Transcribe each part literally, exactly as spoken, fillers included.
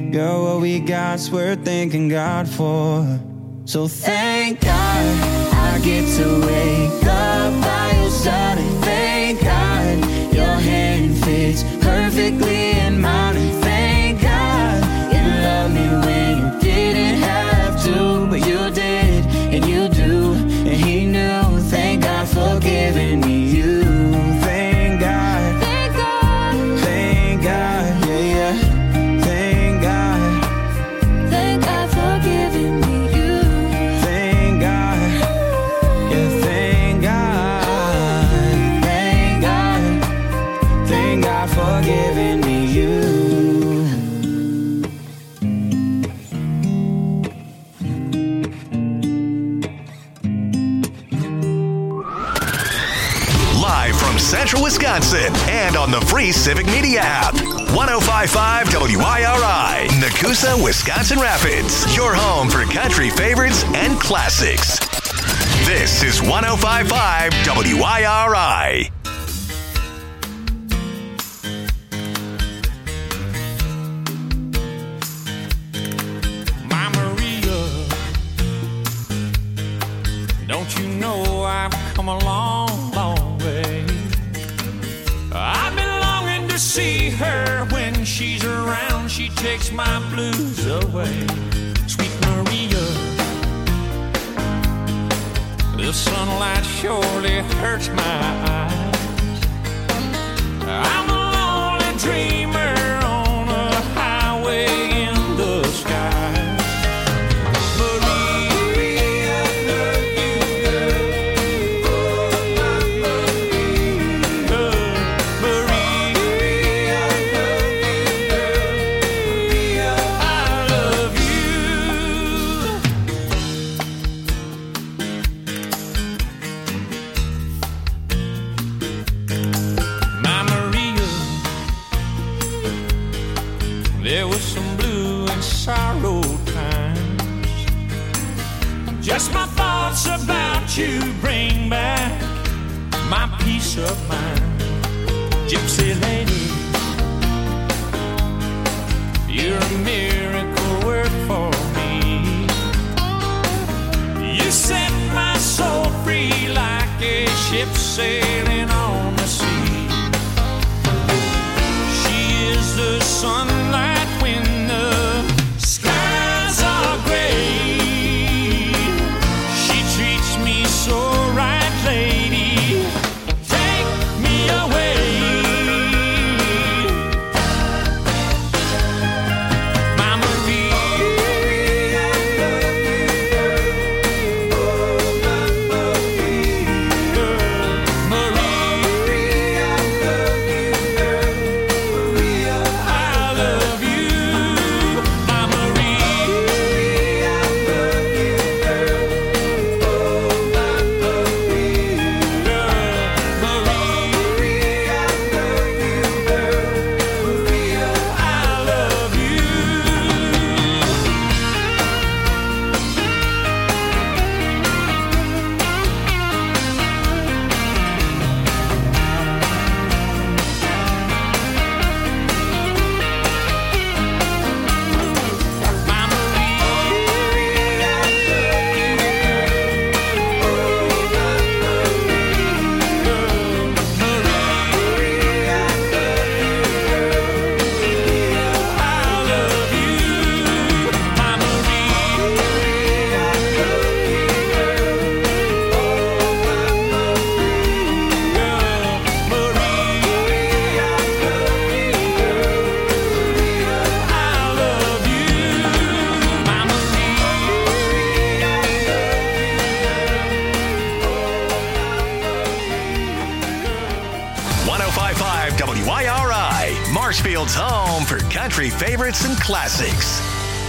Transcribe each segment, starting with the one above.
Girl, what we got's worth thanking God for. So thank God I get to wake up by your side. And thank God your hand fits perfectly in mine. And thank God you loved me when you didn't have to, but you did, and you do, and he knew. Thank God for giving me you. Thank God, thank God, thank God, yeah, yeah. Thank God, thank God for giving me you. Thank God, yeah, thank God, thank God, thank God for giving me you. Central Wisconsin and on the free Civic Media app. one oh five point five W I R I, Nakusa, Wisconsin Rapids. Your home for country favorites and classics. This is one oh five point five W I R I. My Maria, don't you know I've come a long, long way. I've been longing to see her. When she's around, she takes my blues away. Sweet Maria, the sunlight surely hurts my eyes. I'm a lonely dreamer on a highway in the sky. Sorrow times, just my thoughts about you bring back my peace of mind. Gypsy lady, you're a miracle work for me. You set my soul free like a ship sailing on the sea. She is the sunlight when the skies are gray. She treats me so right, lady. Take me away. My Maria, Marshfield's home for country favorites and classics.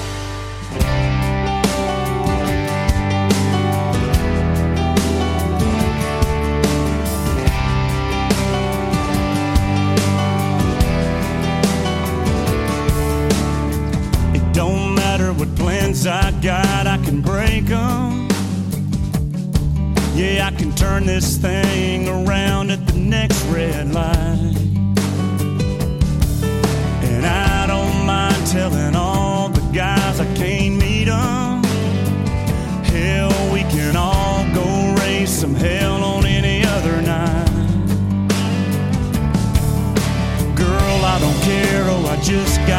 It don't matter what plans I got, I can break them. Yeah, I can turn this thing around at the next red light. And I don't mind telling all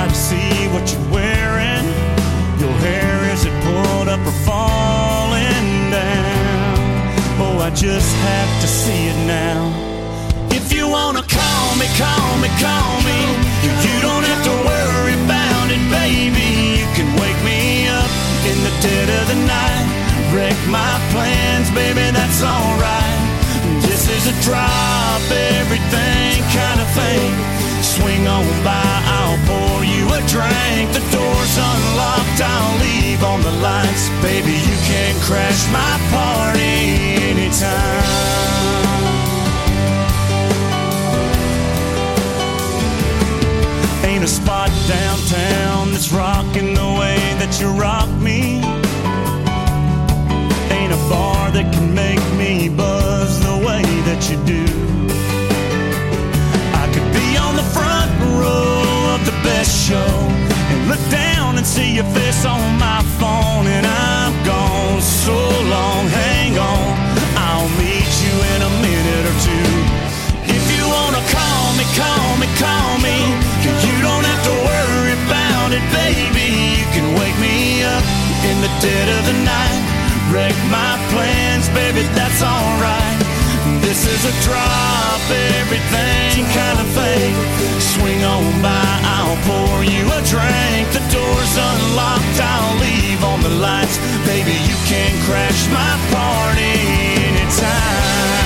to see what you're wearing. Your hair, is it pulled up or falling down? Oh, I just have to see it now. If you wanna call me, call me, call me. You don't have to worry about it, baby. You can wake me up in the dead of the night. Wreck my plans, baby, that's alright. This is a drop everything kind of thing. Swing on by, I'll pour you a drink. The door's unlocked, I'll leave on the lights. Baby, you can crash my party anytime. Ain't a spot downtown that's rocking the way that you rock me. Ain't a bar that can make me buzz the way that you do. I could be on the front row of the best show and look down and see your face on my phone, and I'm gone so long, hang on, I'll meet you in a minute or two. If you wanna call me, call me, call me. You don't have to worry about it, baby. You can wake me up in the dead of the night. Wreck my plans, baby, that's alright. This is a drop everything kind of thing. Swing on by, I'll pour you a drink. The door's unlocked, I'll leave on the lights. Baby, you can crash my party anytime.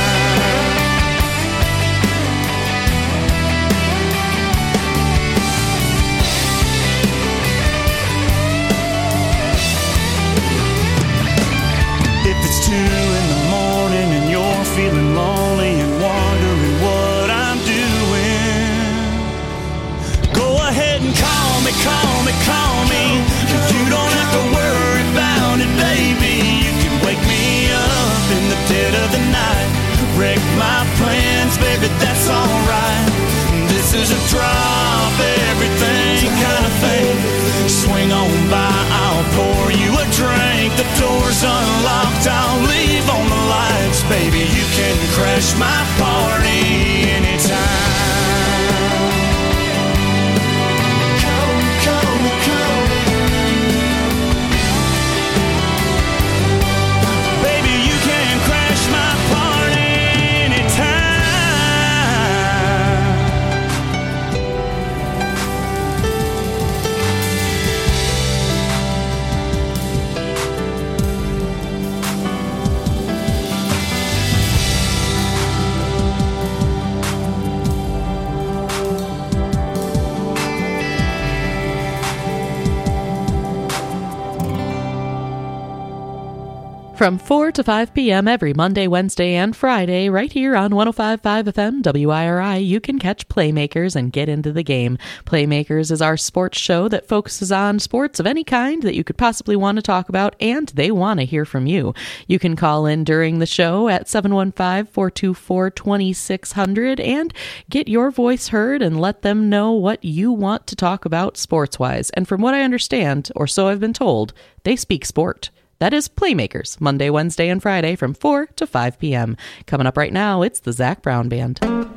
Two in the morning and you're feeling lonely and wondering what I'm doing, go ahead and call me, call me, call me. You don't have to worry about it, baby. You can wake me up in the dead of the night. Wreck my plans, baby, that's alright. This is a drop everything kind of thing. Swing on by, I'll pour you a drink. The door's unlocked, I'll leave on the lights. Baby, you can crash my party anytime. Come, come, come. Baby, you can crash my party anytime. From four to five p.m. every Monday, Wednesday, and Friday, right here on one oh five point five F M W I R I, you can catch Playmakers and get into the game. Playmakers is our sports show that focuses on sports of any kind that you could possibly want to talk about, and they want to hear from you. You can call in during the show at seven one five, four two four, two six zero zero and get your voice heard and let them know what you want to talk about sports-wise. And from what I understand, or so I've been told, they speak sport. That is Playmakers, Monday, Wednesday, and Friday from four to five p.m. Coming up right now, it's the Zac Brown Band.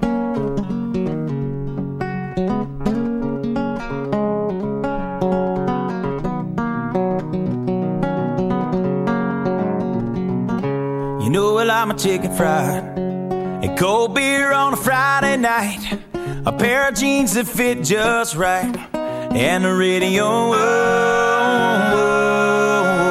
You know I like my chicken fried and cold beer on a Friday night, a pair of jeans that fit just right, and the radio. Oh, oh, oh.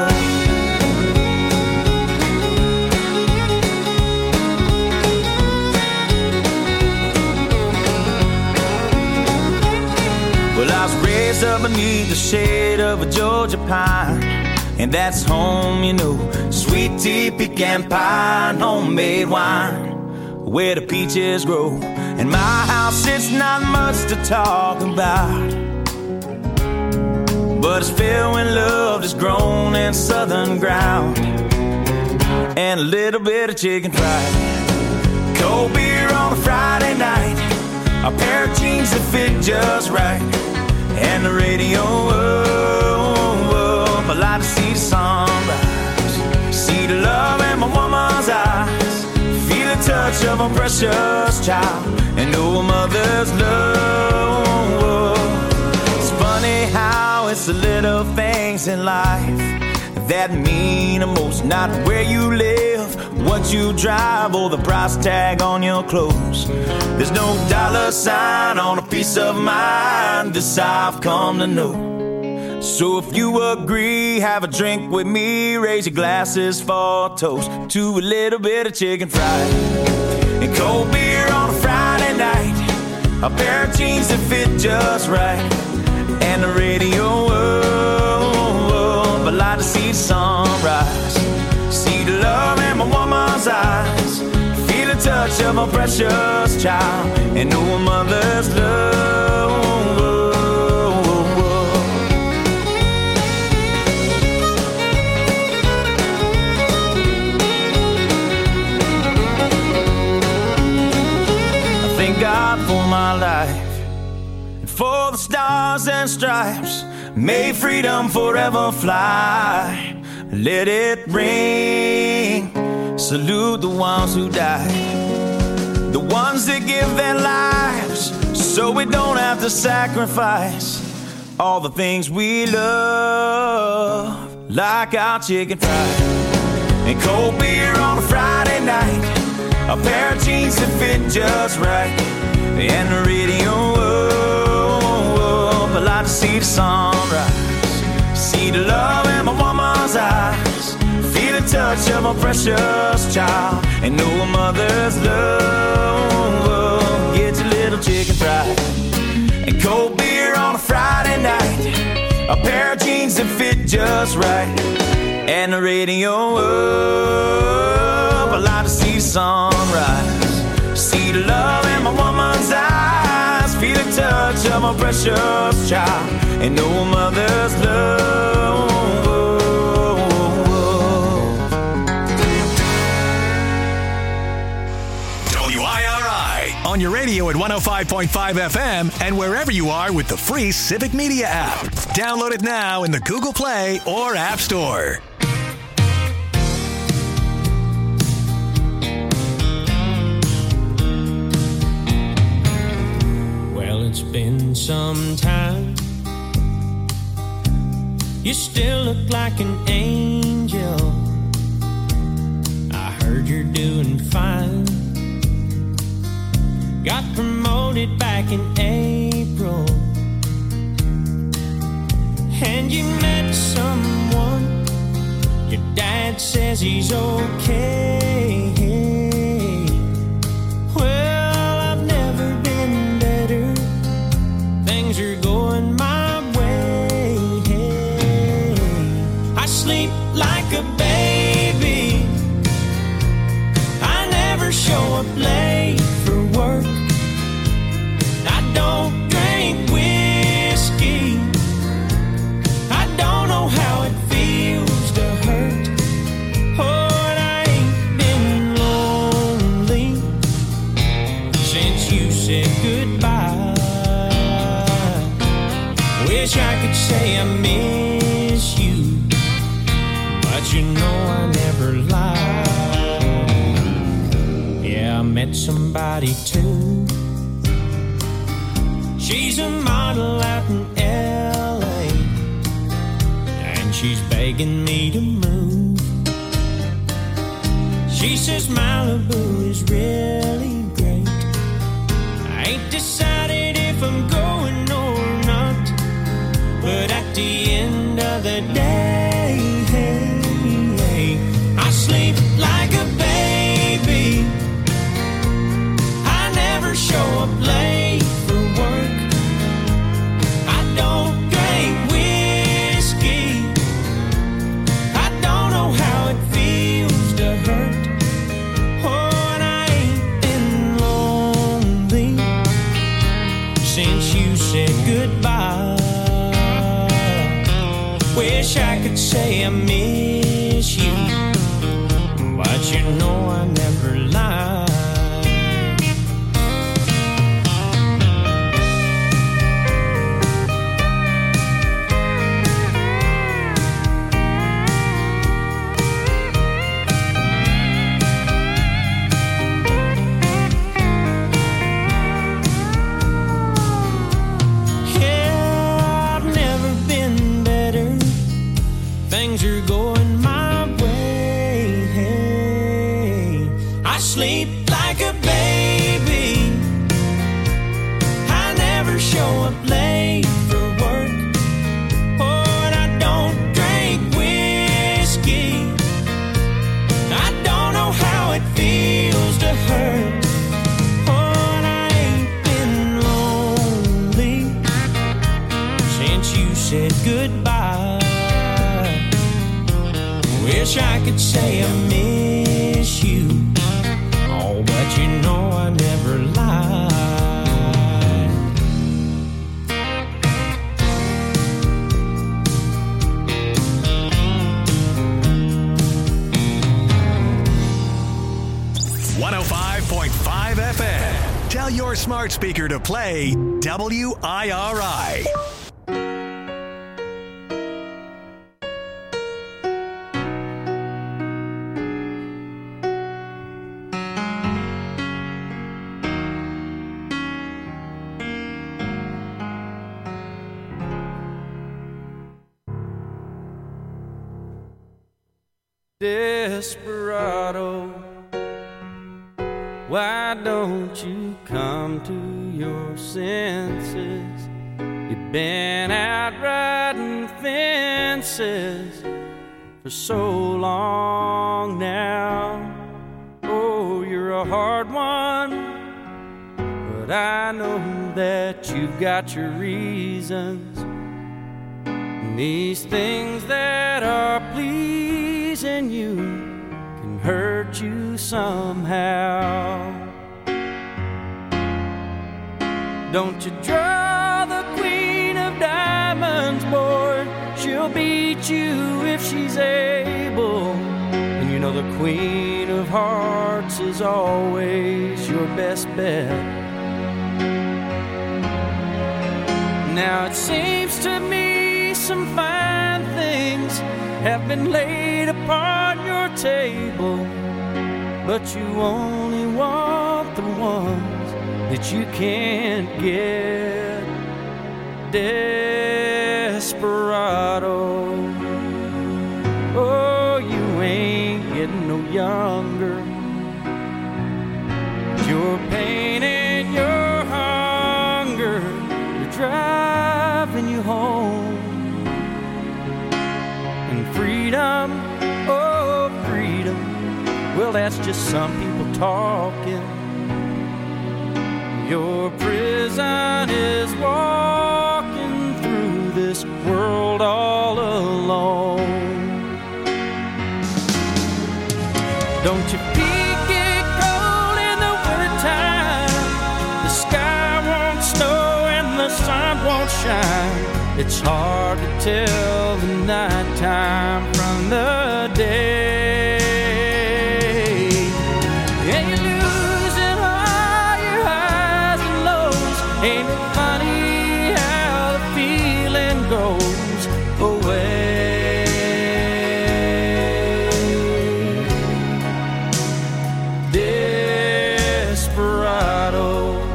Well, I was raised up beneath the shade of a Georgia pine, and that's home, you know. Sweet tea, pecan pie, and homemade wine, where the peaches grow. In my house, it's not much to talk about, but it's filled with love that's grown in southern ground, and a little bit of chicken fried, cold beer on a Friday night, a pair of jeans that fit just right, and the radio. Oh, oh, oh. I like to see the sunrise, see the love in my woman's eyes, feel the touch of a precious child, and know a mother's love. how it's the little things in life that mean the most. Not where you live, what you drive, or the price tag on your clothes. There's no dollar sign on a piece of mind. This I've come to know. So if you agree, have a drink with me. Raise your glasses for a toast to a little bit of chicken fried and cold beer on a Friday night. A pair of jeans that fit just right, and the radio. I'd like to see the sunrise, see the love in my woman's eyes, feel the touch of a precious child, and know a mother's love. I thank God for my life and for the stars and stripes. May freedom forever fly. Let it ring. Salute the ones who died, the ones that give their lives so we don't have to sacrifice all the things we love, like our chicken fried and cold beer on a Friday night, a pair of jeans that fit just right, and the radio up. I like to see the sunrise, see the love in my woman's eyes, feel the touch of a precious child, and know a mother's love. Get your little chicken fried and cold beer on a Friday night, a pair of jeans that fit just right, and the radio up. I like to see the sunrise, see the love in my woman's eyes, feel the touch of a precious child, and know a mother's love. W I R I on your radio at one oh five point five F M and wherever you are with the free Civic Media app. Download it now in the Google Play or App Store. It's been some time. You still look like an angel. I heard you're doing fine. Got promoted back in April, and you met someone. Your dad says he's okay. Well, I've never been better. Things are going my way. I sleep like a baby. I never show up late for work. I don't drink whiskey. I don't know how it feels to hurt. Oh, and I ain't been lonely since you said goodbye. Wish I could say I miss you, but you know I never lie. Yeah, I met somebody too. She's a model out in L A, and she's begging me to move. She says Malibu is really great. I ain't decided if I'm going or not, but at the end of the day, I sleep like a baby. I never show up late for work. I don't drink whiskey. I don't know how it feels to hurt. Oh, and I ain't been lonely since you said goodbye. Wish I could say I miss you, but you know I never lie. Yeah, I've never said goodbye. Wish I could say I miss you. Oh, but you know I never lied. one oh five point five F M. Tell your smart speaker to play W I R I. Desperado, why don't you come to your senses? You've been out riding fences for so long now. Oh, you're a hard one, but I know that you've got your reasons. And these things that are pleasing you can hurt you somehow. Don't you draw the queen of diamonds, boy. She'll beat you if she's able. And you know the queen of hearts is always your best bet. Now it seems to me some fine things have been laid upon your table, but you only want the ones that you can't get. Desperado, oh, you ain't getting no younger. Your pain and your hunger are driving you home. Freedom, oh freedom, well that's just some people talking. Your prison is walking through this world all alone. Don't you peek get cold in the wintertime? The sky won't snow and the sun won't shine. It's hard to tell the nighttime from the day. And you're losing all your highs and lows. Ain't it funny how the feeling goes away? Desperado,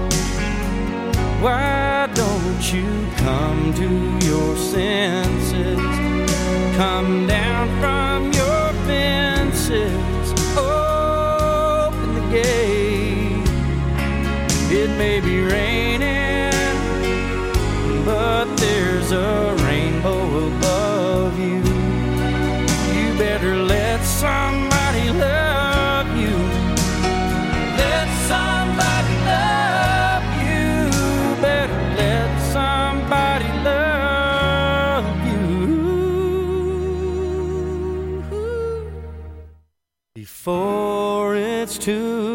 why don't you come to your senses? Come down from your fences, open the gate. It may be raining, but there's a rainbow above you. You better let somebody love you. Let somebody love you. Better let somebody love you before it's too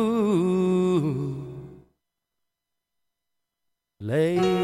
late.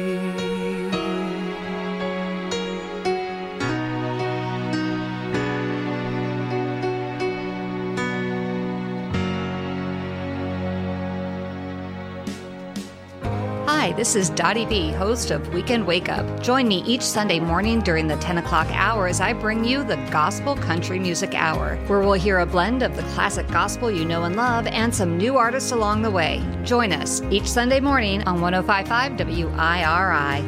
Hi, this is Dottie B, host of Weekend Wake Up. Join me each Sunday morning during the ten o'clock hour as I bring you the Gospel Country Music Hour, where we'll hear a blend of the classic gospel you know and love and some new artists along the way. Join us each Sunday morning on one oh five point five W I R I.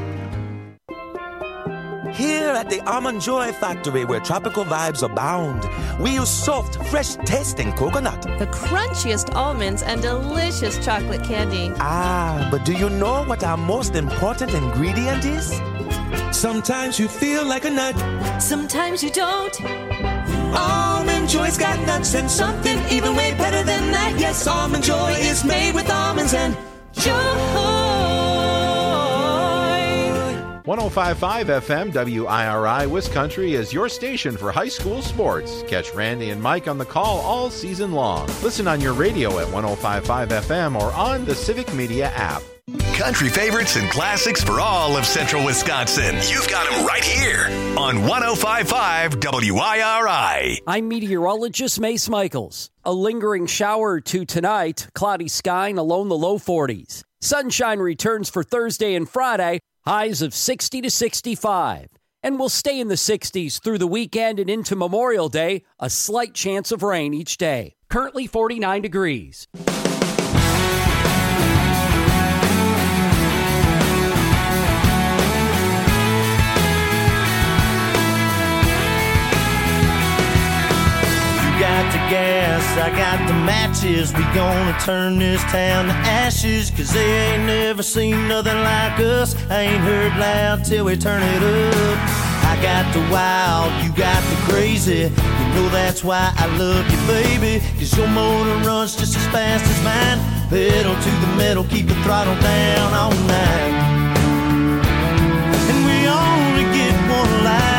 Here at the Almond Joy Factory, where tropical vibes abound, we use soft, fresh-tasting coconut. The crunchiest almonds and delicious chocolate candy. Ah, but do you know what our most important ingredient is? Sometimes you feel like a nut. Sometimes you don't. Almond Joy's got nuts and something even way better than that. Yes, Almond Joy is made with almonds and joy. one oh five point five F M W I R I Wiscountry is your station for high school sports. Catch Randy and Mike on the call all season long. Listen on your radio at one oh five point five F M or on the Civic Media app. Country favorites and classics for all of Central Wisconsin. You've got them right here on one oh five point five W I R I. I'm meteorologist Mace Michaels. A lingering shower or two tonight, cloudy sky and along the low forties. Sunshine returns for Thursday and Friday, highs of sixty to sixty-five. And we'll stay in the sixties through the weekend and into Memorial Day, a slight chance of rain each day. Currently forty-nine degrees. Got the gas, I got the matches. We gonna turn this town to ashes, cause they ain't never seen nothing like us. I ain't heard loud till we turn it up. I got the wild, you got the crazy. You know that's why I love you, baby, cause your motor runs just as fast as mine. Pedal to the metal, keep the throttle down all night. And we only get one life.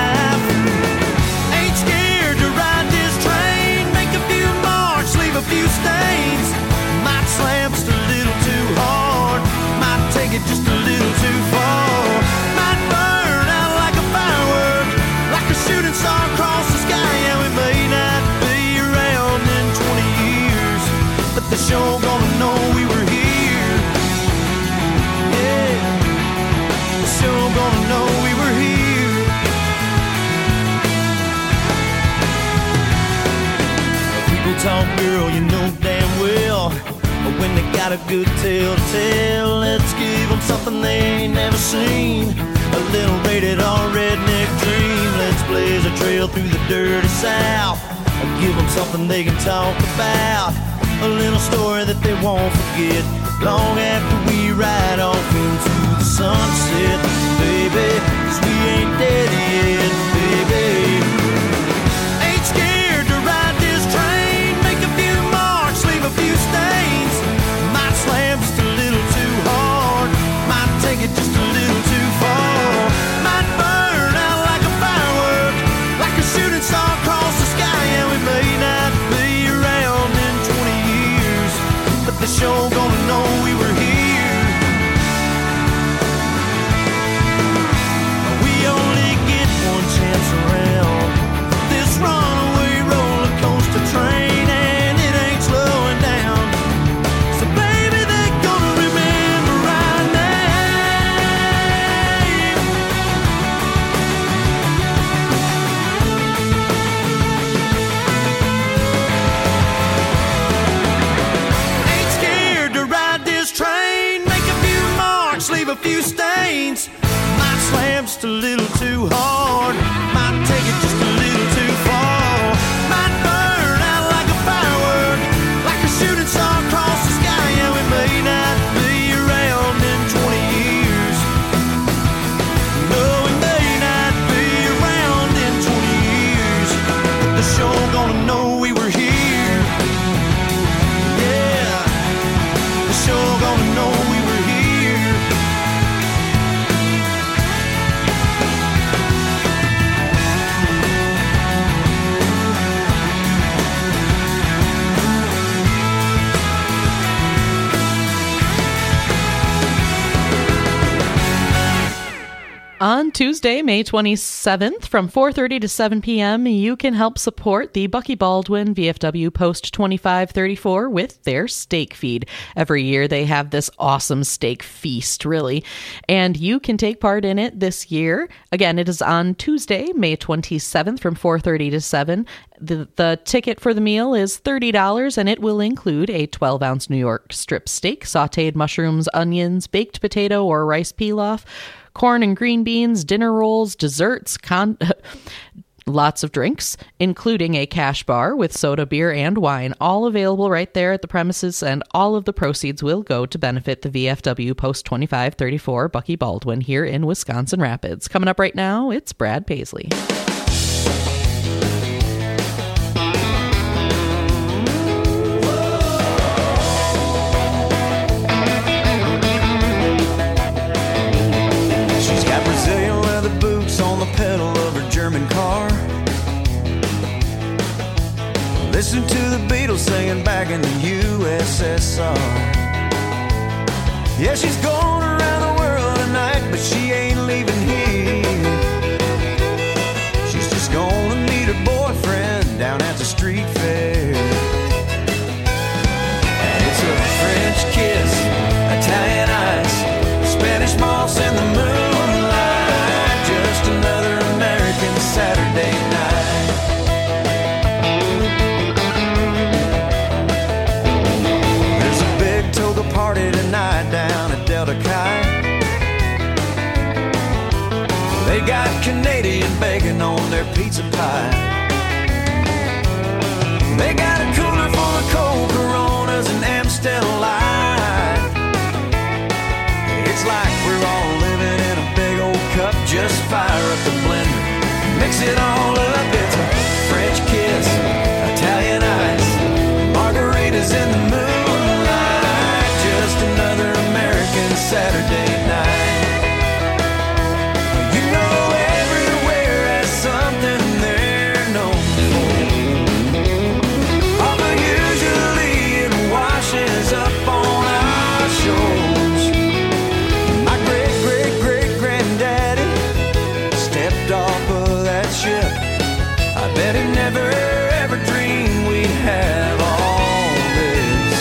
A few stains, might slam just a little too hard, might take it just a little too far, might burn out like a firework, like a shooting star across the sky. Yeah, we may not be around in twenty years, but they're sure gonna know we were here. Yeah, they're sure gonna know we were here. Talk, girl, you know damn well, but when they got a good tale to tell, let's give them something they ain't never seen. A little rated R redneck dream. Let's blaze a trail through the dirty South, and give them something they can talk about. A little story that they won't forget long after we ride off into the sunset, baby, cause we ain't dead yet, baby. Ain't scared to ride this train. A few stains, might slam just a little too hard, might take it just a little too far, might burn out like a firework, like a shooting star across the sky. And we may not be around in twenty years, but they're sure gonna know we were here. We only get one chance around this runaway roller coaster train. A few stains, might slam just a little too hard, might take it just a little too far, might burn out like a firework, like a shooting star across the sky. Yeah, we may not be around in twenty years. No, we may not be around in twenty years, but they're sure gonna know we were here. Yeah, they're sure gonna know we were here. On Tuesday, May twenty-seventh, from four thirty to seven p.m., you can help support the Bucky Baldwin V F W Post twenty-five thirty-four with their steak feed. Every year they have this awesome steak feast, really, and you can take part in it this year. Again, it is on Tuesday, May twenty-seventh, from four thirty to seven. The, the ticket for the meal is thirty dollars, and it will include a twelve-ounce New York strip steak, sautéed mushrooms, onions, baked potato or rice pilaf, corn and green beans, dinner rolls, desserts, con- lots of drinks, including a cash bar with soda, beer, and wine, all available right there at the premises, and all of the proceeds will go to benefit the V F W Post twenty-five thirty-four Bucky Baldwin here in Wisconsin Rapids. Coming up right now, it's Brad Paisley. Beatles singing back in the U S S R. Yeah, she's going around the world tonight, but she ain't leaving here. She's just gonna meet her boyfriend down at the street fair. And it's a French kiss, Italian ice, Spanish moss in the moonlight, just another American Saturday night. There's a big toga party tonight down at Delta Chi. They got Canadian bacon on their pizza pie. They got a cooler full of cold Coronas and Amstel Light. It's like we're all living in a big old cup. Just fire up the blender, mix it all up. It's a French kiss, Italian ice, margaritas in the moonlight, just another American Saturday night. You know everywhere has something they're known for, although usually it washes up on our shores. My great, great, great granddaddy stepped off of that ship. I bet he never ever dreamed we'd have all this.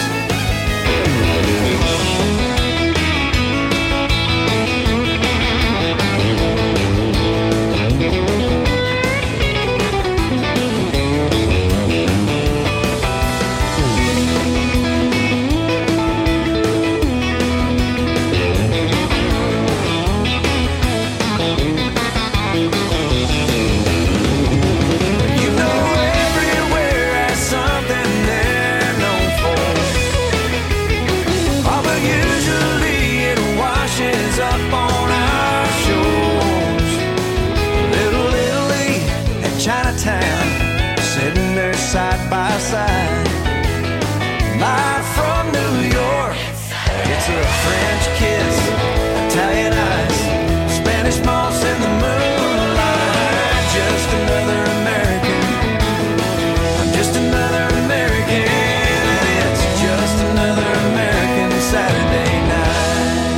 You know everywhere has something they're known for, although usually it washes up on our shores. Little Italy and Chinatown, sitting there side by side. Live from New York, it's a French kiss, Italian ice, Spanish moss in the moonlight, just another American. I'm just another American, and it's just another American Saturday night.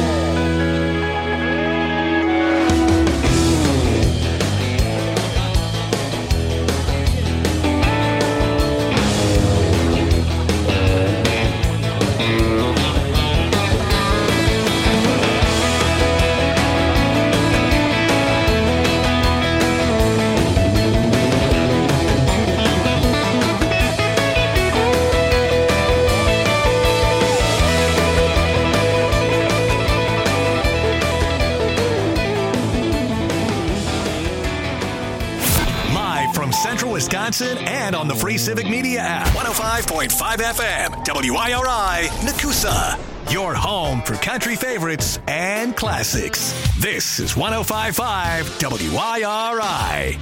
Live from Central Wisconsin and on the free Civic Media app. one oh five point five F M, W I R I, Nakusa. Your home for country favorites and classics. This is one oh five point five W I R I.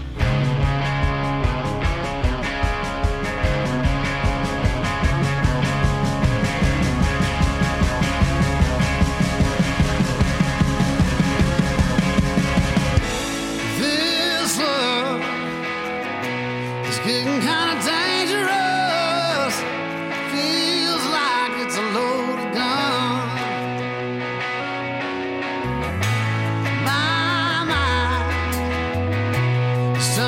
This love is getting kind of dangerous. Feels like it's a loaded gun. My mind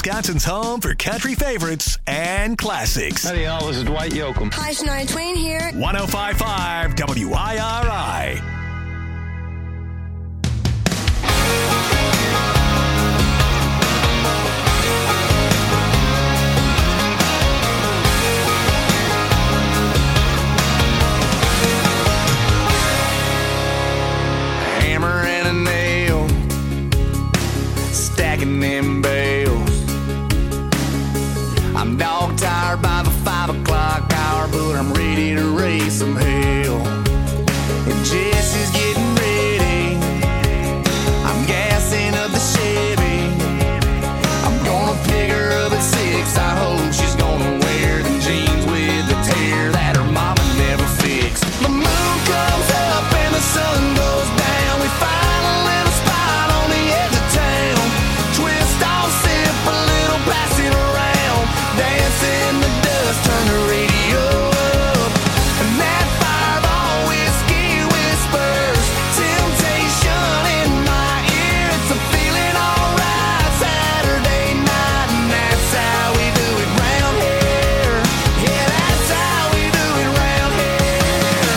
Wisconsin's home for country favorites and classics. Howdy, y'all. This is Dwight Yoakam. Hi, Shania Twain here. one oh five point five W I R I. Hammer and a nail, stacking them bales. I'm dog tired by the five o'clock hour, but I'm ready to raise some hell. And Jesse's getting ready, I'm gassing up the Chevy. I'm gonna pick her up at six, I hope she's gonna wear them jeans with the tear that her mama never fixed. The moon comes up and the sun goes down, we find a little spot on the edge of town. Twist off, sip a little, pass it around, dance in the dust, turn the radio up, and that fireball whiskey whispers temptation in my ear. It's a feeling alright, Saturday night, and that's how we do it round here. Yeah, that's how we do it round here.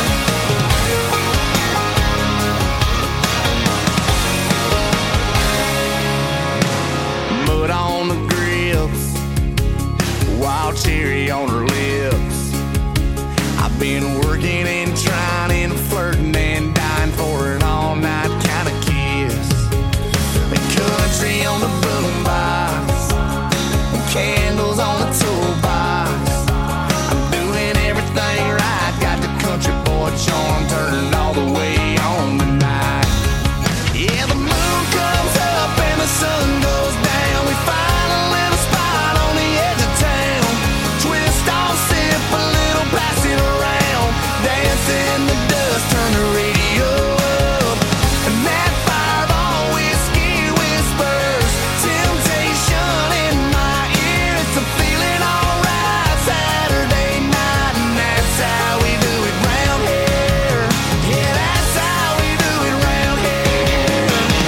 Mud on the grips, wild cherry on her lips. I've been working and trying and flirting and dying for an all-night kind of kiss. The country on the boombox, candles on the toolbox. I'm doing everything right, got the country boy charm turned all the way on tonight. Yeah, the moon comes up and the sun goes down, we find a little spot on the edge of town. Twist off, sip a little, pass it around, dance in the dust, turn the radio up, and that fireball whiskey whispers temptation in my ear. It's a feeling alright, Saturday night, and that's how we do it round here. Yeah, that's how we do it round here.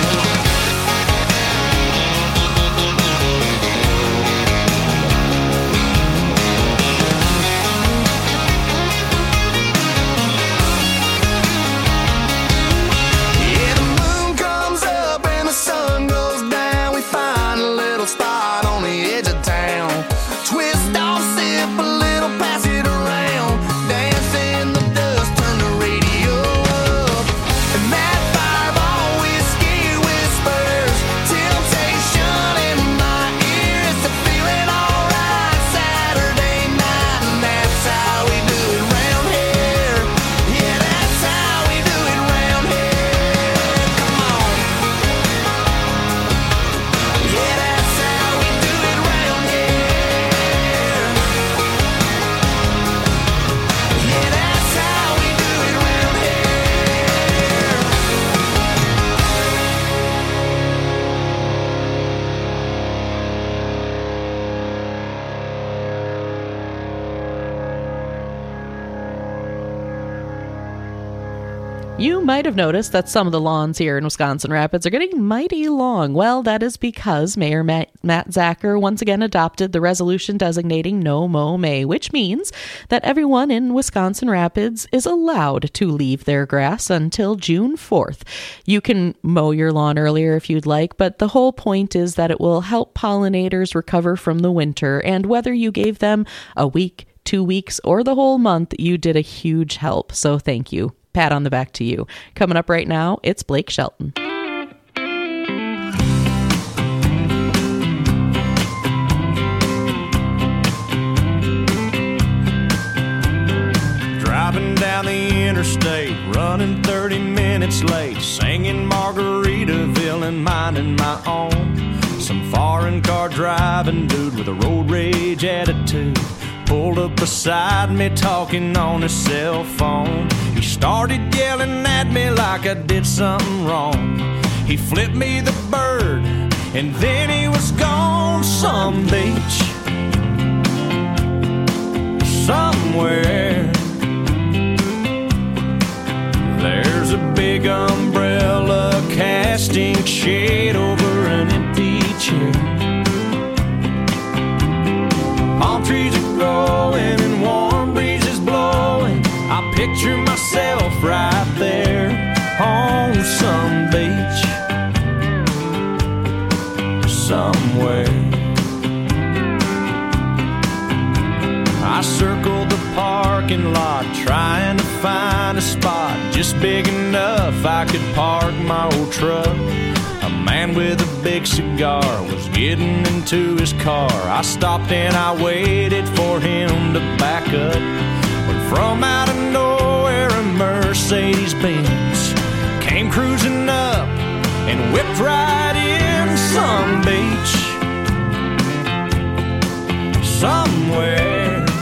Yeah, the moon comes up and the sun goes down, we find a little spot on the edge of town. Twist off, sip a little, pass it around, dance in the dust, turn the radio up, and that fireball whiskey whispers temptation in my ear. It's a feeling alright, Saturday night, and that's how we do it round here. Yeah, that's how we do it round here. Come on. Yeah, that's how we do it round here. Yeah, that's how we do it round here. You might have noticed that some of the lawns here in Wisconsin Rapids are getting mighty long. Well, that is because Mayor Matt, Matt Zacher once again adopted the resolution designating No Mow May, which means that everyone in Wisconsin Rapids is allowed to leave their grass until June fourth. You can mow your lawn earlier if you'd like, but the whole point is that it will help pollinators recover from the winter, and whether you gave them a week, two weeks, or the whole month, you did a huge help. So thank you. Pat on the back to you. Coming up right now, it's Blake Shelton. Driving down the interstate, running thirty minutes late, singing Margaritaville and minding my own. Some foreign car driving dude with a road rage attitude pulled up beside me talking on his cell phone. He started yelling at me like I did something wrong. He flipped me the bird and then he was gone. Some beach somewhere, there's a big umbrella casting shade over an empty chair. parking lot, trying to find a spot just big enough I could park my old truck. A man with a big cigar was getting into his car. I stopped and I waited for him to back up. When from out of nowhere a Mercedes-Benz came cruising up and whipped right in some beach somewhere.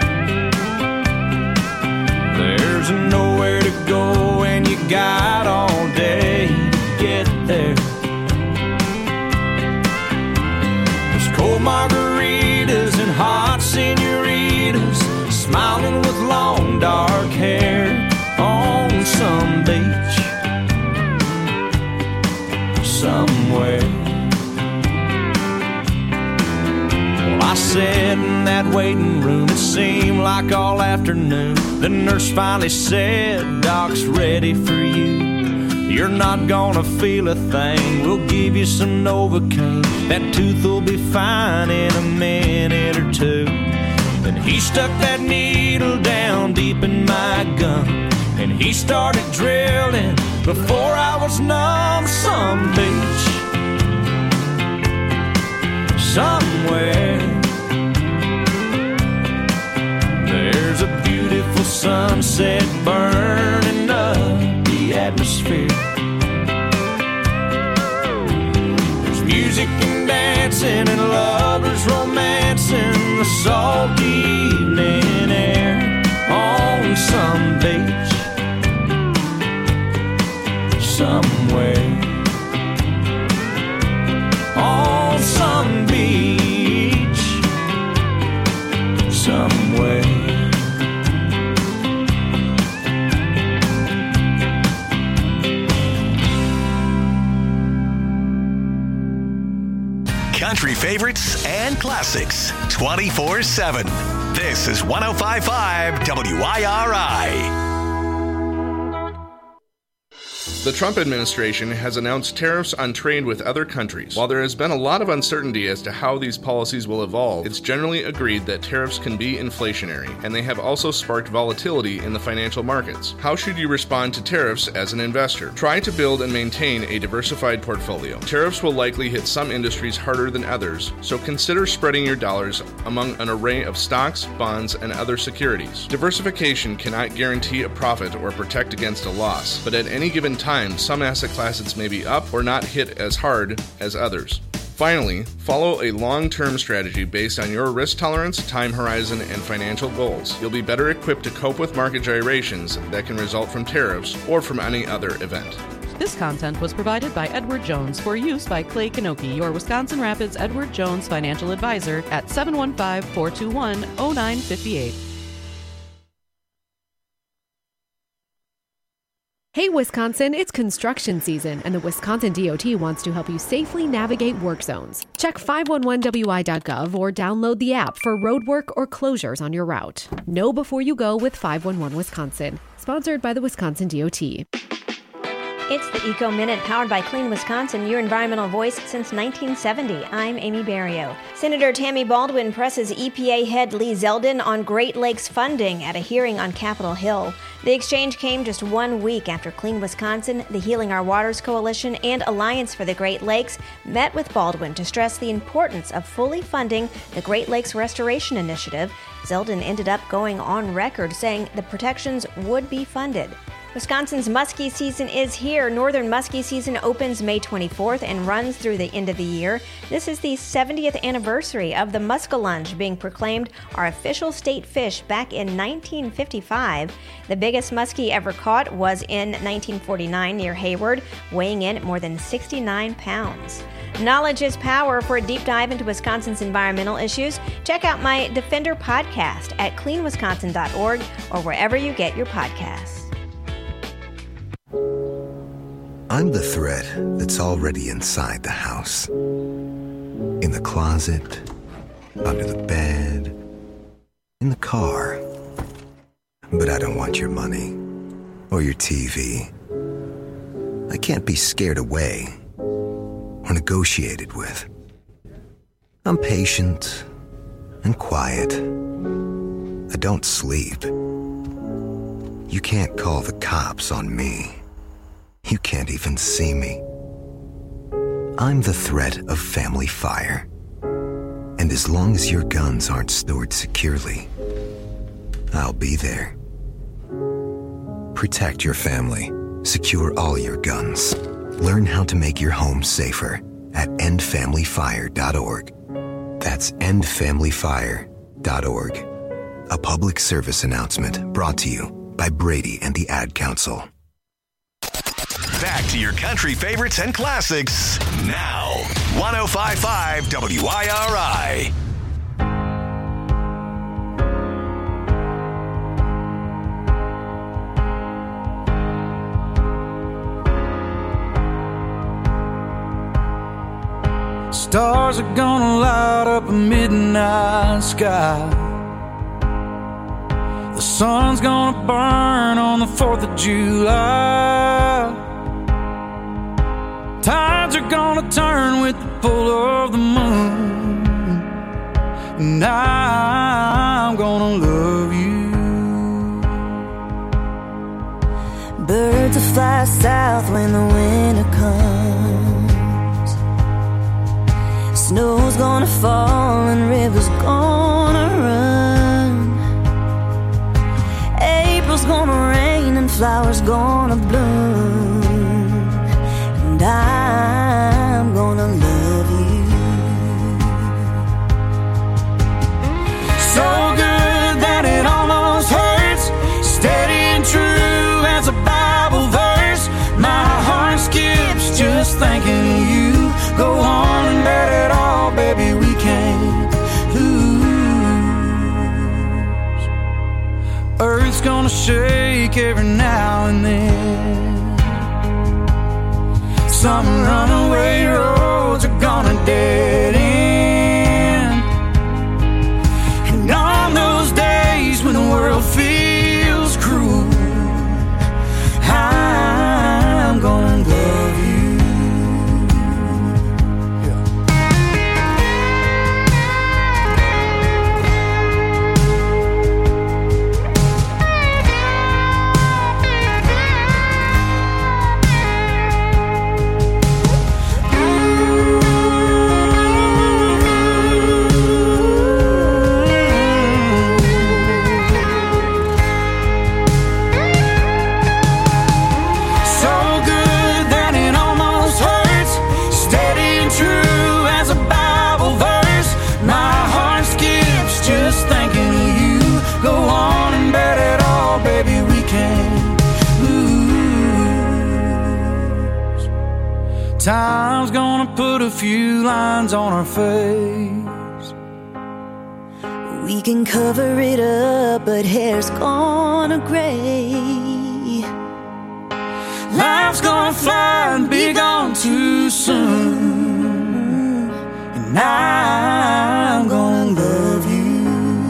There's nowhere to go and you got all day to get there. There's cold margaritas and hot senoritas smiling with long dark hair on some beach somewhere. Well, I sat in that waiting room, it seemed like all afternoon. The nurse finally said, "Doc's ready for you. You're not gonna feel a thing. We'll give you some Novocaine. That tooth will be fine in a minute or two." Then he stuck that needle down deep in my gum, and he started drilling before I was numb. Some beach somewhere. There's a beautiful sunset burning up the atmosphere. There's music and dancing and lovers romancing the salty evening air on some beach somewhere. On some beach somewhere. Country favorites and classics twenty-four seven. This is one oh five point five W I R I. The Trump administration has announced tariffs on trade with other countries. While there has been a lot of uncertainty as to how these policies will evolve, it's generally agreed that tariffs can be inflationary, and they have also sparked volatility in the financial markets. How should you respond to tariffs as an investor? Try to build and maintain a diversified portfolio. Tariffs will likely hit some industries harder than others, so consider spreading your dollars among an array of stocks, bonds, and other securities. Diversification cannot guarantee a profit or protect against a loss, but at any given time, some asset classes may be up or not hit as hard as others. Finally, follow a long-term strategy based on your risk tolerance, time horizon, and financial goals. You'll be better equipped to cope with market gyrations that can result from tariffs or from any other event. This content was provided by Edward Jones for use by Clay Kanoki, your Wisconsin Rapids Edward Jones financial advisor at seven one five, four two one, oh nine five eight. Hey Wisconsin, it's construction season, and the Wisconsin D O T wants to help you safely navigate work zones. Check five one one W I dot gov or download the app for road work or closures on your route. Know before you go with five one one Wisconsin. Sponsored by the Wisconsin D O T. It's the Eco Minute, powered by Clean Wisconsin, your environmental voice since nineteen seventy. I'm Amy Barrio. Senator Tammy Baldwin presses E P A head Lee Zeldin on Great Lakes funding at a hearing on Capitol Hill. The exchange came just one week after Clean Wisconsin, the Healing Our Waters Coalition, and Alliance for the Great Lakes met with Baldwin to stress the importance of fully funding the Great Lakes Restoration Initiative. Zeldin ended up going on record saying the protections would be funded. Wisconsin's muskie season is here. Northern muskie season opens May twenty-fourth and runs through the end of the year. This is the seventieth anniversary of the muskellunge being proclaimed our official state fish back in nineteen fifty-five. The biggest muskie ever caught was in nineteen forty-nine near Hayward, weighing in at more than sixty-nine pounds. Knowledge is power. For a deep dive into Wisconsin's environmental issues, check out my Defender podcast at clean wisconsin dot org or wherever you get your podcasts. I'm the threat that's already inside the house. In the closet, under the bed, in the car. But I don't want your money or your T V. I can't be scared away or negotiated with. I'm patient and quiet. I don't sleep. You can't call the cops on me. You can't even see me. I'm the threat of family fire. And as long as your guns aren't stored securely, I'll be there. Protect your family. Secure all your guns. Learn how to make your home safer at end family fire dot org. That's end family fire dot org. A public service announcement brought to you by Brady and the Ad Council. Back to your country favorites and classics now. one oh five point five W I R I. Stars are gonna light up a midnight sky. The sun's gonna burn on the fourth of July. Tides are gonna turn with the pull of the moon. And I'm gonna love you. Birds will fly south when the winter comes. Snow's gonna fall and rivers gonna run. April's gonna rain and flowers gonna bloom. And I'm gonna love you. So good that it almost hurts. Steady and true as a Bible verse. My heart skips just thinking of you. Go on and let it all, baby, we can't lose. Earth's gonna shake every now and then. Some runaway roads are gonna dead end. And on those days when the world feels cruel, I'm gonna love you. Time's gonna put a few lines on our face. We can cover it up, but hair's gonna gray. Life's gonna fly and be gone too soon. And I'm gonna love you.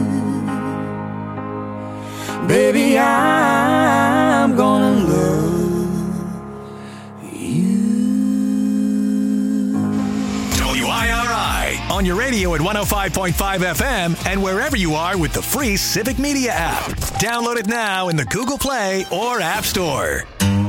Baby, I'm gonna love on your radio at one oh five point five F M and wherever you are with the free Civic Media app. Download it now in the Google Play or App Store.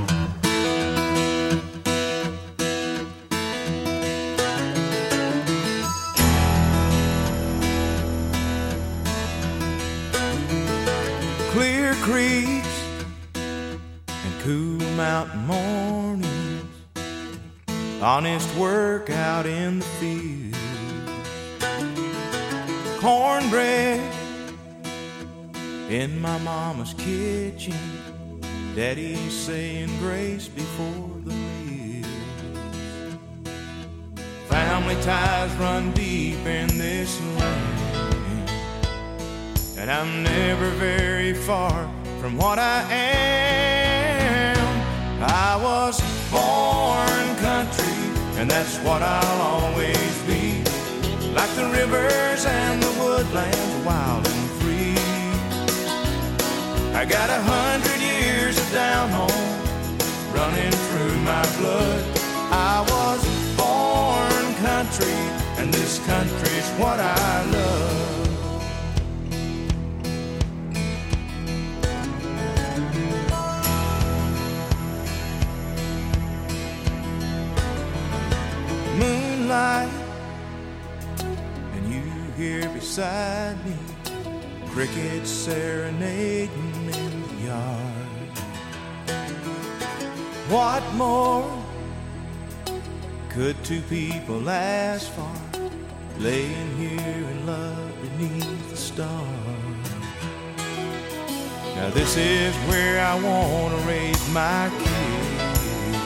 Clear creeks and cool mountain mornings, honest work out in the field. Cornbread in my mama's kitchen, Daddy saying grace before the meal. Family ties run deep in this land, and I'm never very far from what I am. I was born country, and that's what I'll always be. Like the rivers and the woodlands, wild and free. I got a hundred years of down home running through my blood. I was born country, and this country's what I love. beside me, crickets serenading in the yard. What more could two people ask for, laying here in love beneath the stars? Now this is where I want to raise my kids,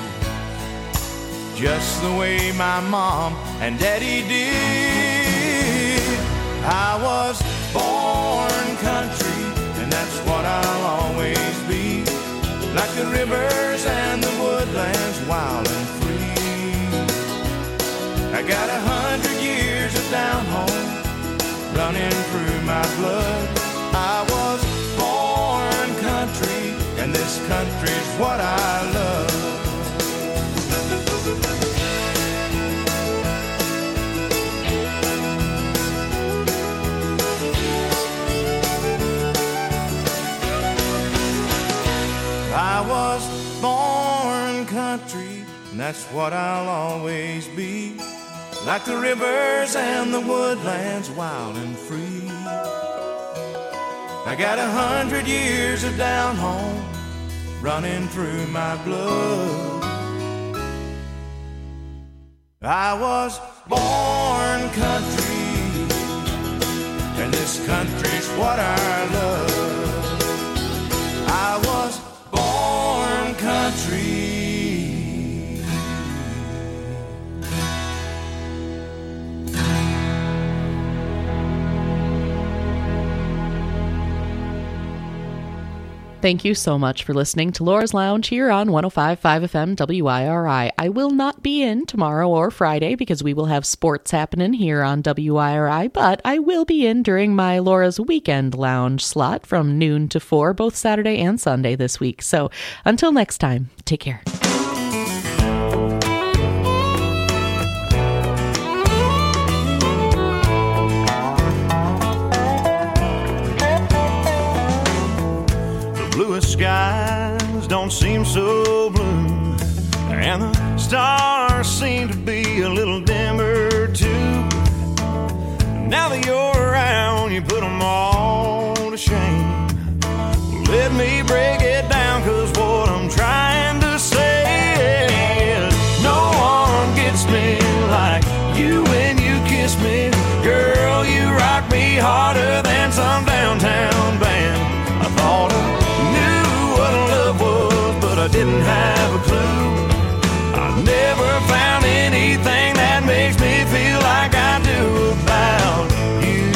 just the way my mom and daddy did. I was born country, and that's what I'll always be, like the rivers and the woodlands, wild and free. I got a hundred years of down home running through my blood. I was born country, and this country's what I love. I was born country, and that's what I'll always be, like the rivers and the woodlands, wild and free. I got a hundred years of down home running through my blood. I was born country, and this country's what I love. I was born country. Thank you so much for listening to Laura's Lounge here on one oh five point five F M W I R I. I will not be in tomorrow or Friday because we will have sports happening here on W I R I, but I will be in during my Laura's Weekend Lounge slot from noon to four, both Saturday and Sunday this week. So until next time, take care. Bluest skies don't seem so blue, and the stars seem to be a little dimmer too. Now that you're around, you put them all to shame. Let me break it down, cause what I'm trying to say is no one gets me like you when you kiss me. Girl, you rock me harder than some downtown band. I thought I I didn't have a clue. I never found anything that makes me feel like I do about you.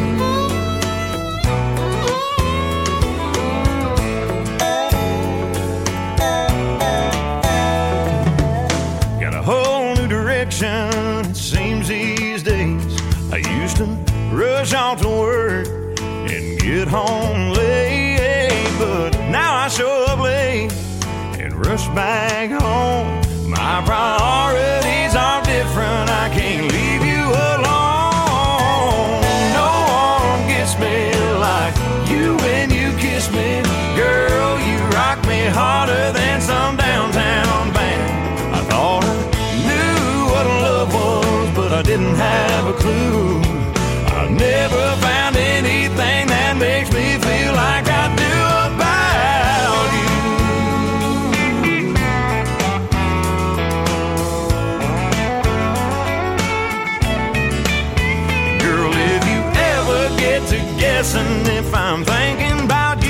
Got a whole new direction, it seems these days. I used to rush off to work and get home late, but now I show up late and rush back home. My priorities are different, I can't leave you alone. No one gets me like you when you kiss me. Girl, you rock me harder than some downtown band. I thought I knew what love was, but I didn't have a clue. I never found anything that makes me feel like I do about you. To guessing if I'm thinking about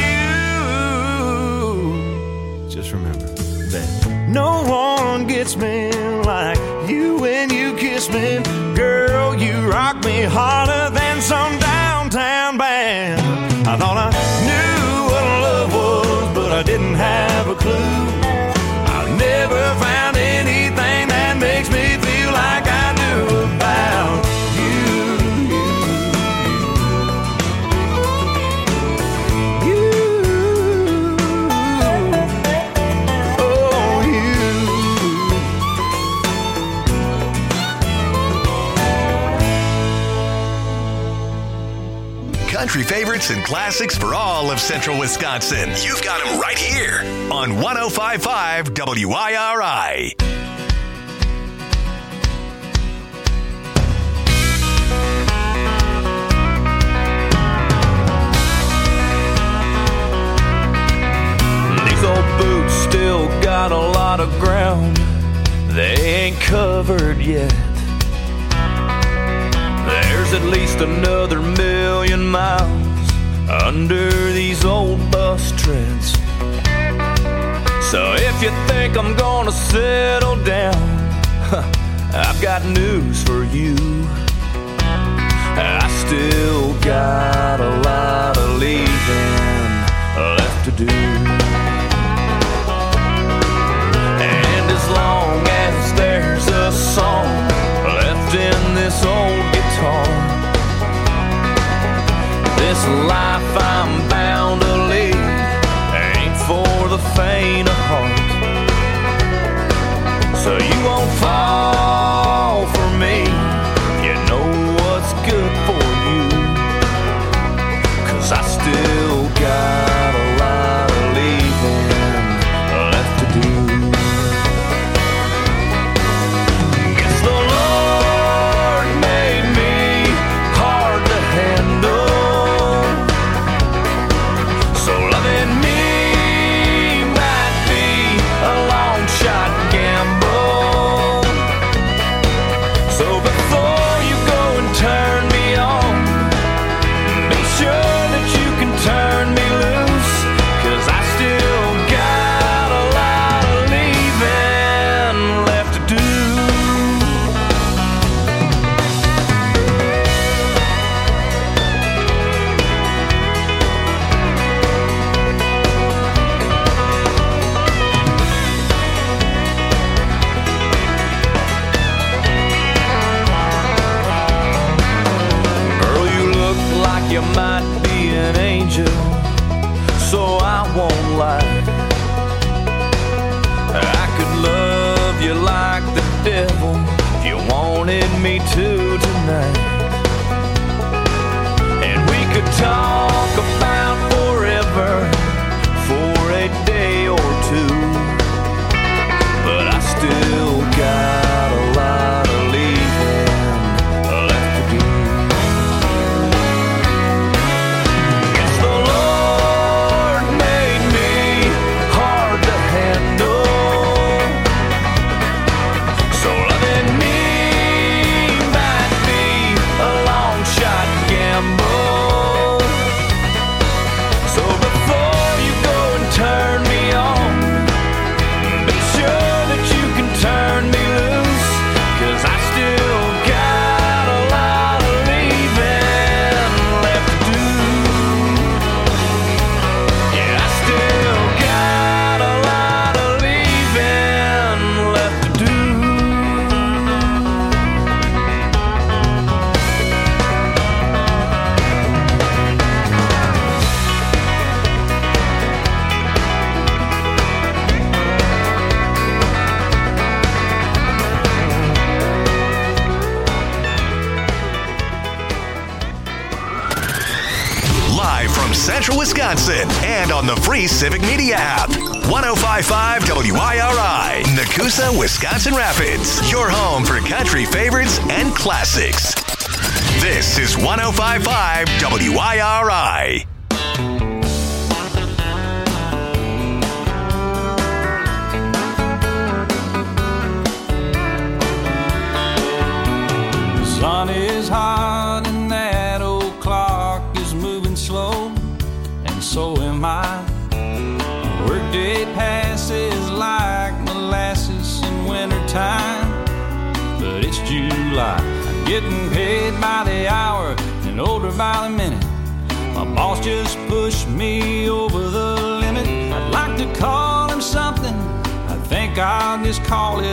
you, just remember that no one gets me like you when you kiss me. Girl, you rock me harder than some downtown band. I thought I knew what love was, but I didn't have a clue. I never found anything that makes me feel like I do about you. Country favorites and classics for all of Central Wisconsin. You've got them right here on one oh five point five W I R I. got a lot of ground they ain't covered yet. There's at least another million miles under these old bus treads. So if you think I'm gonna settle down, I've got news for you. I still got a lot of leaving left to do. And as long as there's a song left in this old guitar, this life I'm bound to lead ain't for the faint of heart. So you won't fall for me, you know what's good for you, 'cause I still got a lot of leaving left to do. Guess the Lord made me hard to handle, so loving me might be a long shot gamble. So before you go and turn me on, be sure that you can turn me loose, 'cause I still got a lot of leaving left to do. Girl, you look like you might be an angel, so I won't lie. I could love you like the devil if you wanted me to tonight. And we could talk about forever for a day or two, but I still got a lot of leaving left to do. Guess the Lord made me hard to handle, so loving me might be a long shot gamble. So before you go and turn me on, be sure that you can turn me loose, 'cause I still got a lot of leaving left to do. Yeah, I still got a lot of leaving left to do. Live from Central Wisconsin and on the free Civic Media app. one oh five point five W I R I, Nakusa, Wisconsin Rapids. Your home for country favorites and classics. This is one oh five point five W I R I. The sun is hot and that old clock is moving slow, and so am I. Workday passes like molasses in wintertime, but it's July. I'm getting paid by the hour and older by the minute. My boss just pushed me over the limit. I'd like to call him something, I think I'll just call it